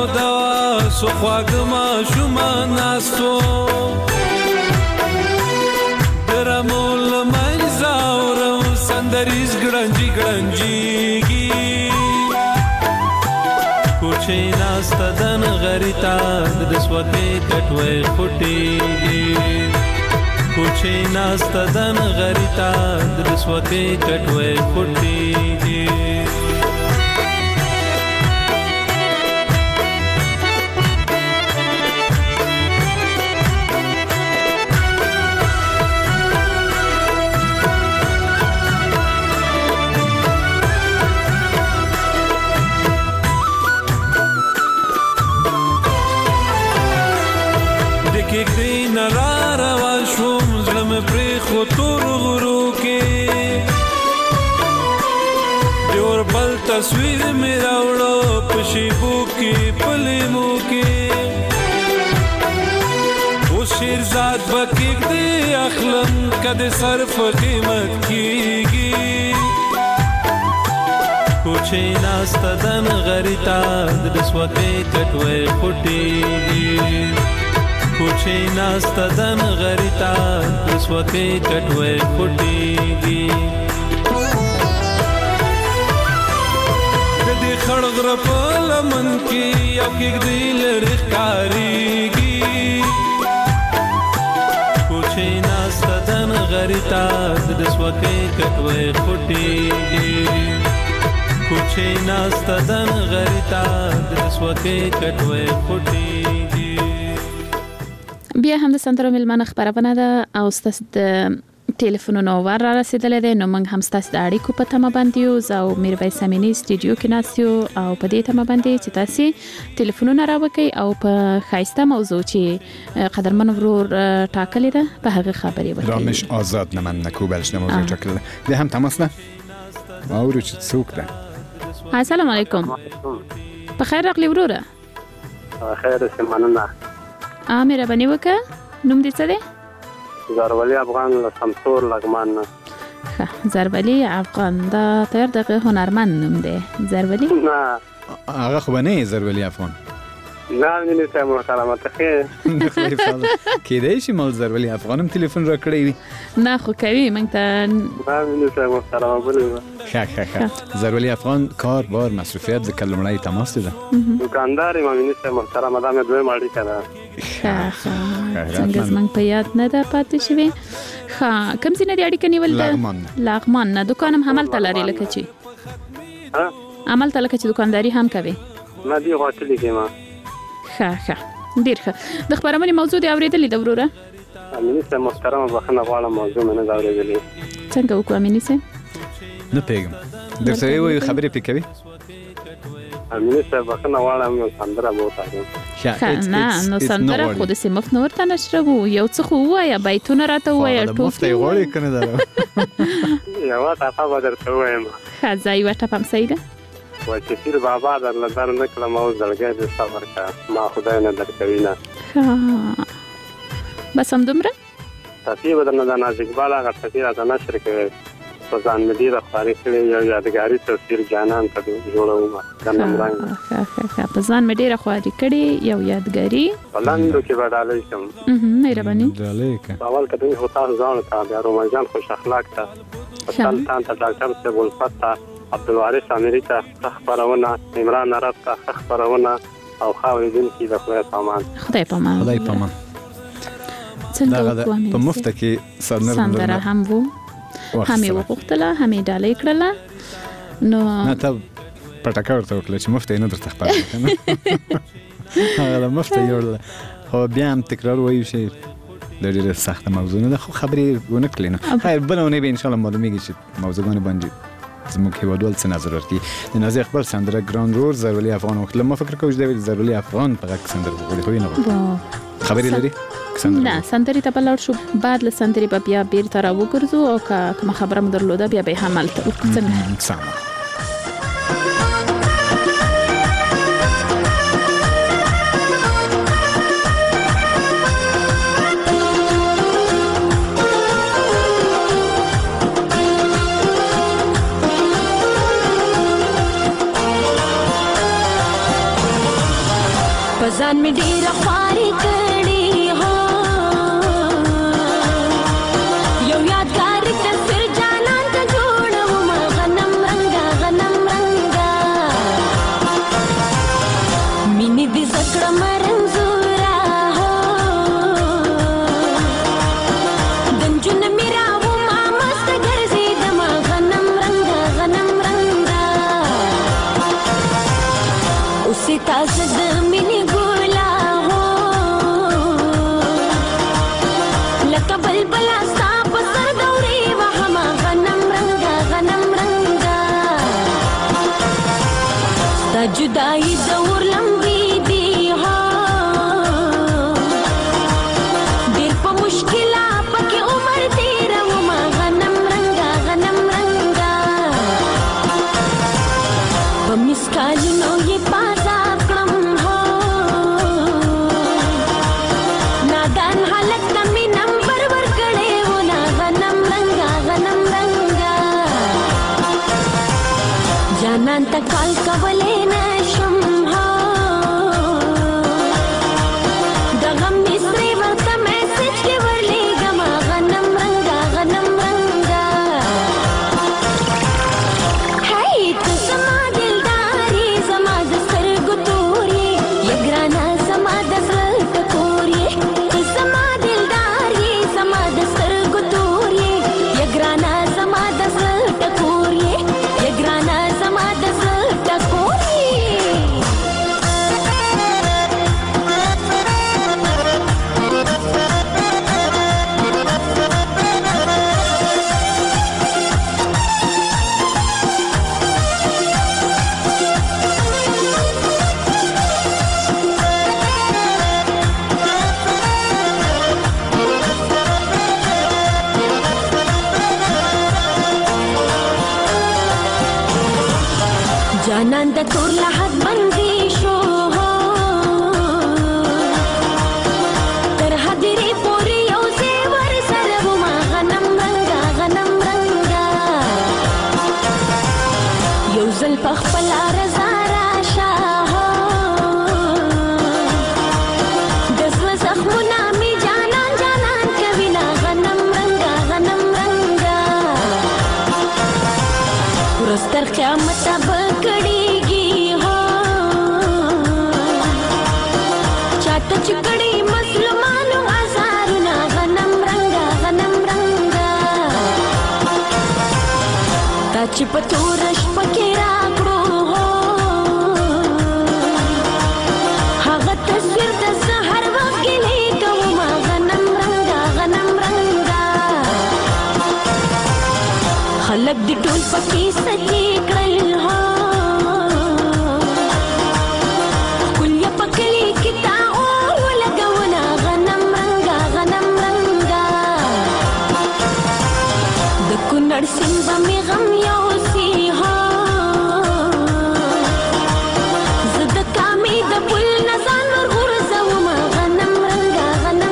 دوا سو خواګما شومان ناسو درمول منځاورم سندریز ګړنجي ګړنجيږي کوچې ناسته دن غریتا د سوکې کټوي خټيږي کوچې ناسته دن غریتا د سوکې کټوي خټيږي تصویر میرا وړو پښیبو کې پلیمو کې او شیرزاد بکیک دی اخلم کده صرف قیمت کیږي کوچې ناسته دن غریتا د سوکې کټوي خټيږي کوچې ناسته دن غریتا د سوکې کټوي خټيږي خړغر په لمن کې یو کې دی لری ښکاریږي کوچې ناسته دن غریتا د سوکې کټوي خټيږي کوچې ناسته دن غریتا د سوکې کټوي خټيږي بیا هم د سندرو ملمنه خبرونه ده او ستاسو د ټلیفونونو ور را رسیدلې ده نو موږ هم ستاسو د اړیکو په تمه باندې یو او میرویس امینی سټوډیو کې ناسیو او په دې تمه باندې چې تاسو ټلیفونونه راوکي او په خاصه موضوع چې قدرمن ورور ټاکلې ده په هغه خبرې وکړي رامش آزاد نه من نکوبلش نه موضوع ټاکلې ده هم تماس نه اورو چې څوک ده السلام علیکم په خیر راغلی وروره خیر سمانه مهرباني وکړه نوم دې څه دی زرولی افغان سمسور لغمان ښه زرولی افغان دا تر دغه هنرمند نوم دی زرولی نه هغه خو نه زرولی افغان نه مینه ته محترمه ته کې دی چې مال زرولی افغانم ټلیفون را کړی وي نه خو کوي موږ ته نه مینه ته محترمه بولې ښه زرولی افغان کار بار مصرفیت د کلمړای تماس ده دکاندار مینه ته محترمه دا مې دوی ماړی کړه څنګه زمنګ په یاد نه ده پاتې شوی ها کوم ځای نه دی اړیکه نیول لغمان نه دکانم عمل تلاري لکه چې عمل تل لکه چې دکانداري هم کوي ما دی هوټل کې ما ښه ډیر ښه د خبرونه موضوع دی اوریدلې د وروره امینه سه محترمه بخنه غواړم موضوع نه دا اوریدلې څنګه وکړم امینه سه نه پیګم درته یو خبرې پکوي امینه سه بخنه غواړم یو سندره مو تاسو نه نو سندره خو د سیمف نور ته نشربو یو څه خو وایا بیتونه راته وایا ټوفته غوړې کنه دا یو تاسو به درته وایم خزای وټه پم سیده و چې پیر بابا در لدار نکړم او زړګې د صبر کا ما خدای نه درکوي نه بس هم دومره تاسو به د نازک بالا غټه راته نشر کوي په ځان مدي د خاري کړي یو یادګاری تصویر جانان ته جوړوم د نمرنګ په ځان مې ډیره خواري کړي یو یادګاری بلندو کې بدالې کوم مهرباني اول کده هوتا ځان ته د رومانجان خوش اخلاق ته اصل تان ته ډاکټر ته ولفتا عبدالوارث اميري ته خبرونه عمران عرب ته خبرونه او خاویدن کې د خدای پامان خدای پامان څنګه په مفته کې سندره هم وو همې وغوښتله همې ډالۍ کړله نو نه ته پټکه ورته وکړه چې مفته نه درته خبره کنه هغه مفته یوړله خو بیا هم تکرار وایو چې د ډېره سخته موضوع نه ده خو خبرې ونه کړې نو خیر بله اونۍ به انشاءالله معلومیږي چې موضوعګانې باندې زموږ هیوادوال څه نظر ورکړي د نازي اخبار سندره ګران رور زرولی افغان وکړله ما فکر کوم چې د زرولی افغان په غږ سندره وکړي خو نه خبرې لري نه سندري ته بلور شو بعد له سندري په بیا بیرته را وګرځو او کوم خبره مدرلوده بیا به حمل ته څنګه می ډیر خواري کړي هو یو یادګار تصویر جانان ته جوړوم غنم رنگا مینې دې زکړه مرنزورا هو دنجون میرا و ما مست ګرځېدم غنم رنگا اوسې تاسو د مینې ګولا هو لکه بلبلا ستا په سر دورې وهم غنم رنگا ستا جدایي دور لمبي دي هو ډېر په مشکله پکې عمر تېروم غنم رنگا په مسکالونو یې پازا کړم هو نادان حالت ته مې نمبر ورکړی و نه غنم رنگا جانان ته کال کولی نشم هو د غم مصرې ورته میسج کې ورلیږم غنم رنگا هی ته زما دلدارې زما د سترګو تور یې یا ګرانه زما د زړه ټکور یې ته زما دلدار یې زما د سترګو تور یې یا ګرانه زما د زړه ټکور یې یا ګرانه زما د زړه ټکور جانان د تور لحد بندي شو تر حدرې پورې یو زیور سره وما غنم رنگا یو ځل په خپله رضا راشه د زړه زخمونه مې جانان کوینه غنم رنگا ورځ تر قیامته به کړېږي هو چاته چې کړي مظلومانو ازارونه غنم رنگا تا چې په توره شپه کې راکړو هو هغه تصویر د سحر وخت کې لیکوم غنم رنگا خلک دې ټول پکې سجې کړل هو ښکليه په کلي کې تا اور ولګونه غنم رنگا د کونړ سیند به مې غم یوسي هو زه د کامې د پل نه ځان ورغورځوم غنم رنگا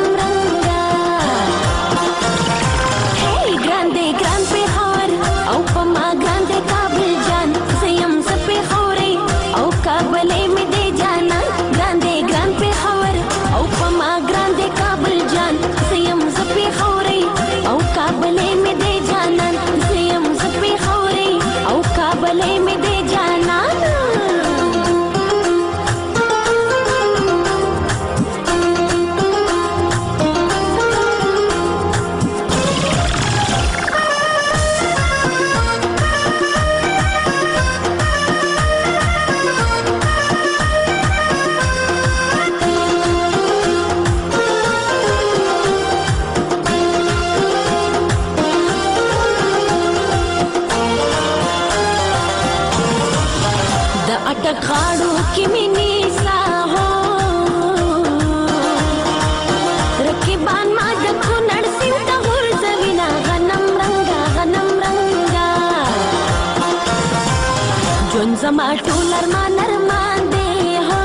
هی ګران دی ګران پېښور او په ما ګران دی کابل جان زه یم زه پېښورۍ او کابلۍ مې دی جانان ګران دی ګران پېښور او په ما ګران دی کابل جان زه یم زه پېښورۍ او کابلۍ مې دی جانان زه یم زه پېښورۍ او کابلۍ مې دی جانان غاړو کې مې نیسا هو رقیبان ما د کونړ سیند ته غورځوینه غنم رنگا ژوند زما ټول ارمان دی هو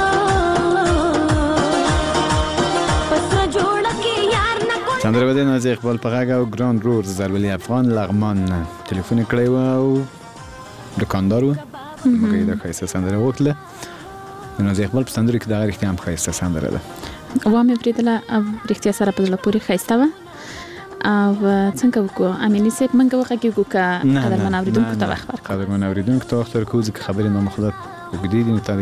پس را جوړه کې یار نه چندر بده ناز اقبال پغاګ او ګران رور زرولي افغان لغمان ټلیفون کړی و او دکاندار و مګې دا خیسه سندره وکړه نازي اقبال په سندرو کې د غیر اختیام خاصه سندره ده و مې پریدله رښتیا سره په زړه پورې خاصه و او څنګه وکړو امینی سیب منګه وکړو کا قدرمن اوریدونکو ته وخت ورکړو قدرمن اوریدونکو ته وخت ورکړو ځکه خبرې نو مخدت وګدي دي ته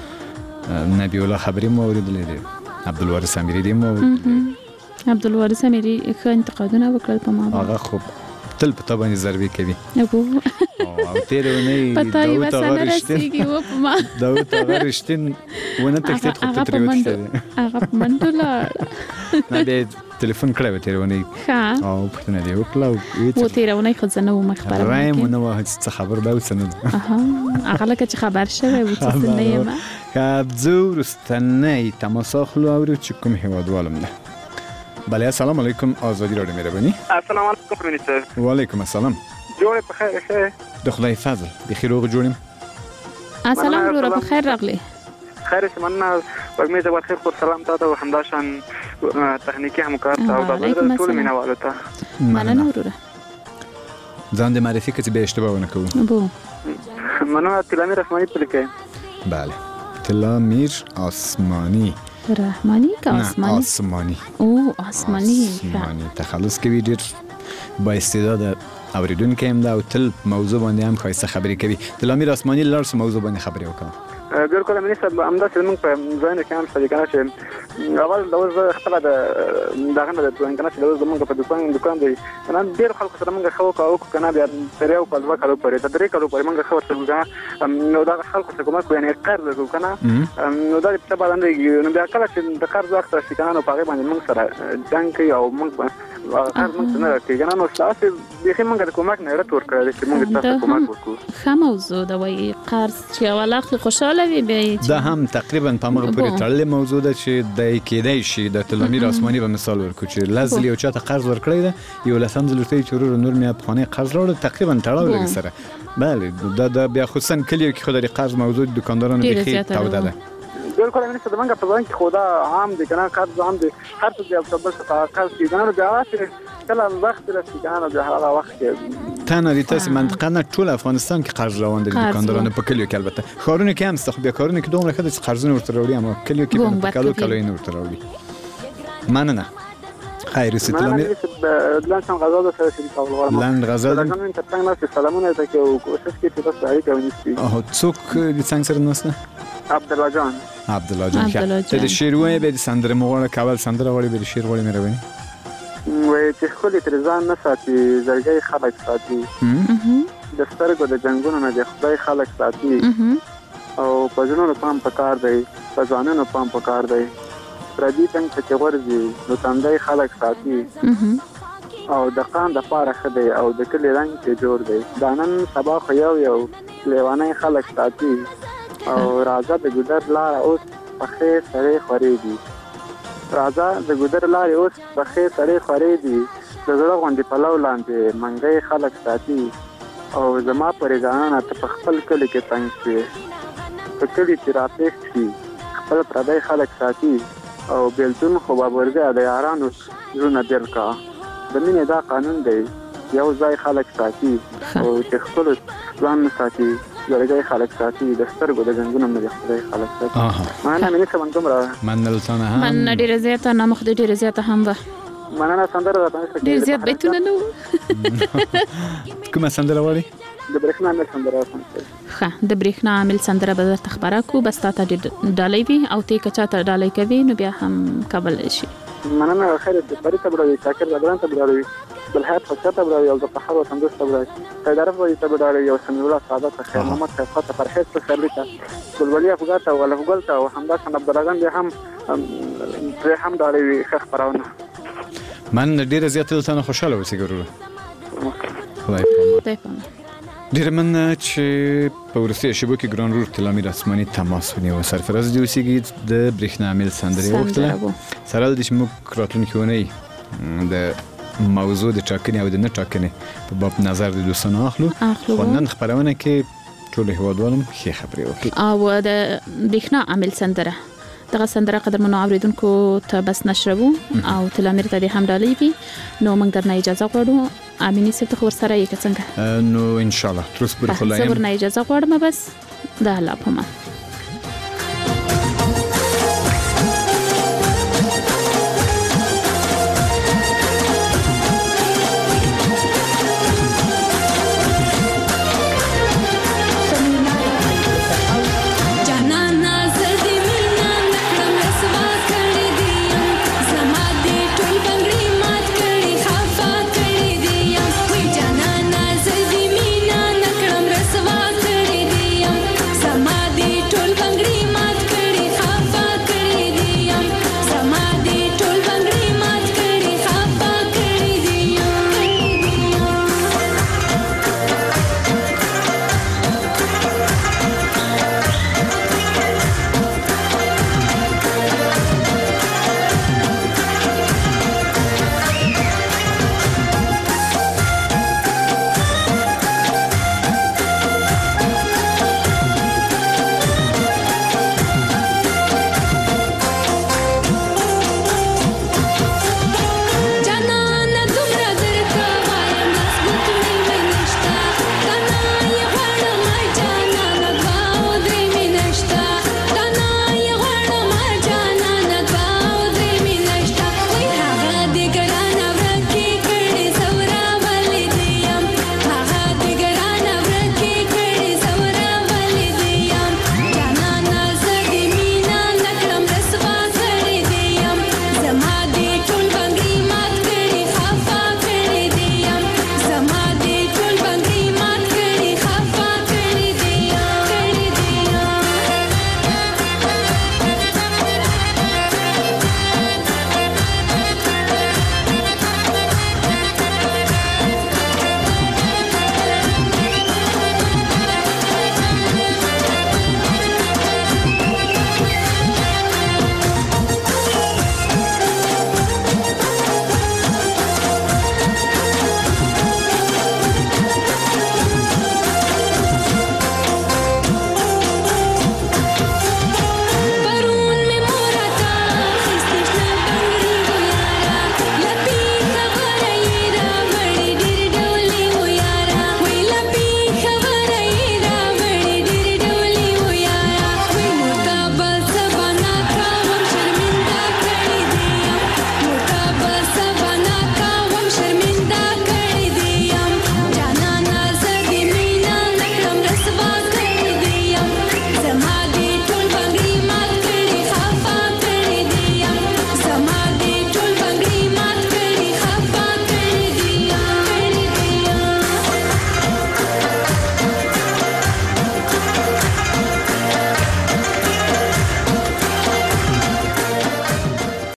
نبی الله خبرې مو اوریدلې دي عبدالوارث امیری دې مو عبدالوارث امیری ښه انتقادونه وکړل په ما هغه خو تل په تابانه ضربې کوي او تیرونه پتا یې وسنه رسیږي و په ما دا ته رښتین ونه تکتیت خو تر وته هغه منډولا نه به ټلیفون کړو تیرونه او پښتنه دی وکړه و تیرونه خزانه و مخبره رایم نو هیڅ خبر به وسنه هغه لکه چې خبر شوی و چې نه یم کابزو رستنی تماسخلو او چې کوم هوادوالم ده بله السلام علیکم آزادی رادیو مهربانی السلام علیکم منیسر و علیکم السلام جوړ په خیر ښه د خدای فضل بخیر او جوړم السلام ورو په خیر راغلی خیر سمنا وګمې د خیر خو سلام تاسو همداشان تخنیکی همکار او د ټول مینوالو ته مننه ورو ځان د معرفي کې به اشتباه ونه کوو بو مننه تلامیر اسماني په لیکه بله تلامیر آسمانی رحمانی که آسمانی؟ آسمانی آسمانی تخلص کوي ډیر با استعداد اوریدونکو هم دا او تل موضوع باندې هم خاصه خبرې کوي تلامیر آسمانی لارس موضوع باندې خبرې وکړه بالکل منیسر همدا چې موږ په ځای کې هم څه کنه چې اول دا وز خپل د دغه د دوه کنه چې موږ په دکان دی نن ډیر خلکو سره موږ خو کنه بیا تریو په دوه کالو پرې تدریک کالو پرې موږ خبر څه نو دا خلکو څخه کومه کوي نه قرض کنه نو دا په باندې نو بیا کله چې د قرض وخت شي کنه نو په باندې موږ سره ځان کوي او موږ هر موږ نه راکې کنه نو تاسو به موږ د کومک نه راتور کړی چې موږ تاسو کومک وکړو خموزو دا وایي قرض چې اول خوشاله دا هم تقریبا په موږ پورې تړلې موضوع ده چې د کېدای شي د تلامیر آسمانی په مثال ورکو چې لازلی او چاته قرض ورکړی ده یو لسم ځلته چې نور مې افغاني قرض راوړ تقریبا تړاو لري سره بله دا بیا خصوصا کلیو کې خو د قرض موضوع دکاندارانو بخي تاوده ده بالکل منی څه دمنګ په ځان کې خدا عام دي کنه قرض عام دي هر څه یو څه بل څه قرض کې کنه بیا کله وخت رسېږي کنه بیا هغه وخت کې تنه دې تاسو منطقه نه ټول افغانستان کې قرض روان دي دکاندارانو په کلیو کې البته خارونه کې هم څه بیا کارونه کې دومره کده چې قرضونه ورته راوړي اما کلیو کې په کلو نه ورته راوړي مننه خیر ستلامیر لندن غزا د سره شریک او غواړم لند غزا د نن ته څنګه سلامونه ته کې او کوشش کې چې تاسو اړیکه ونیسئ او څوک د څنګه سره نوسته عبدالله جان ته د شیروي به د سندره مغوړه کابل سندره وړي به د شیر وړي مې راوړي وای چې خپل ترزان نه ساتي زړګي خلک ساتي د سترګو د جنگونو نه د خدای خلک ساتي او په ژوند پام پکار دی په ځانونو پام پکار دی پردي څنګه چې ورځي نو تندای خلک ساتي او د قان د پاره خدای او د کلی رنگ کې جوړ دی دانن سبا خو یو لیوانه خلک ساتي او راځه د ګدر لار اوس په خیر سره خوريږي راځه د ګدر لار اوس په خیر سره خوريږي د زړه غونډې په لو لاندې منګي خلک ساتي او زما پرې ځانانه په خپل کلی کې تنګ شي په کلی چې راپېښ شي خپل پردي خلک ساتي او بیلتون خو بابرګه د یارانو زونه دل کا د مینې دا قانون دی یو ځای خلک ساتي او چې خپل ځان ساتي زړګي خلک ساتي د سترګو د جنگونو مې خپل خلک ساتي معنا مې څه باندې مرا منلتنه هم من ډیر زیاته نه مخ ډیر زیاته هم ده مننه سندره ده تاسو ډیر زیات بیتونه نو کومه سندره وړي د برېښنا عامل سندره ښه د برېښنا عامل سندره به درته خبره کو بس تاسو ډالۍ وي او ته کچاته ډالۍ کوي نو بیا هم قبل شي مننه خیر د پرې ته بلوي شاکر بدران ته بلوي بالحياه خاصه بلوي او د طحاوه تندوس ته بلوي طرف وي ته بلوي او سمي الله سعادت خیر محمد خاطر فرحت سرلیته بلولي افغاته ولا فغلته او همدا څنګه بدرګان دي هم ډالۍ خبرونه من ډیر زیات تل خوشاله وسګرو خدای ډیر من چې په ورسته شبو کې ګران رور تلامیر آسمانی تماس ونیو سرفراز دی اوسېږي د برېښنا عامل سندري وختله سره د شمو راتلونکي ونی د موضوع د ټاکنې او د نه ټاکنې په باب نظر د دوستانو اخلو خو نن خبرونه کې ټول هوادوالم ښه خبرې وکړي او د برېښنا عامل سندره دغه سندره قدرمنو اوریدونکو ته بس نشربو او تلامیر ته هم ډالۍ وي نو موږ درنه اجازه غواړو امینی څه ته ورسره یې څنګه نو ان شاء الله تر اوسه پورې خلایم صبر نه اجازه غواړم بس د الله په امان